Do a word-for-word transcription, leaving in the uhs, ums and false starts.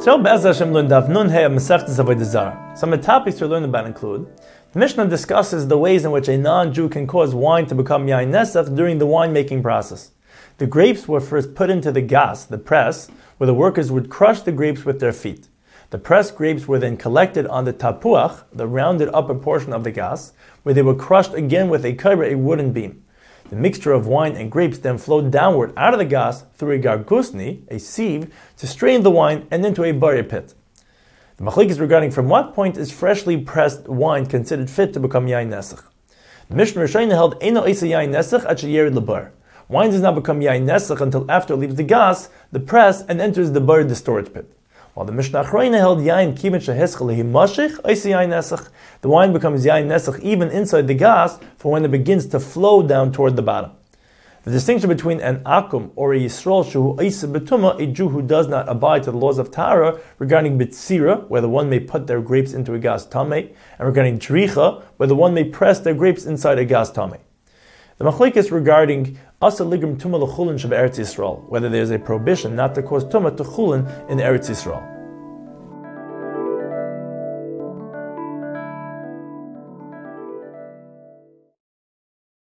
So, Be'ez Hashem learned Daf Nun Hey of Masechtas Avodah Zarah. Some of the topics we learn about include: the Mishnah discusses the ways in which a non-Jew can cause wine to become yain nesach during the wine-making process. The grapes were first put into the gas, the press, where the workers would crush the grapes with their feet. The pressed grapes were then collected on the tapuach, the rounded upper portion of the gas, where they were crushed again with a kaiber, a wooden beam. The mixture of wine and grapes then flowed downward out of the gas through a gargusni, a sieve, to strain the wine and into a bari pit. The machlik is regarding from what point is freshly pressed wine considered fit to become yain nesach. The Mishnah Rishayna held Eino Isa yain nesach at sheyered lebar. Wine does not become yain nesach until after it leaves the gas, the press, and enters the bar, the storage pit. While the Mishnah Achrayna held yain kiven sheheschel himashich Isa yain nesach. The wine becomes yain nesach even inside the gas for when it begins to flow down toward the bottom. The distinction between an akum or a yisrael shu isa betuma, a Jew who does not abide to the laws of Tahara, regarding bitzira, whether one may put their grapes into a gas tameh, and regarding tricha, whether one may press their grapes inside a gas tameh. The machlik is regarding asa ligrim tuma l'chulin sheb Eretz Yisrael, whether there is a prohibition not to cause tuma to chulin in Eretz Yisrael.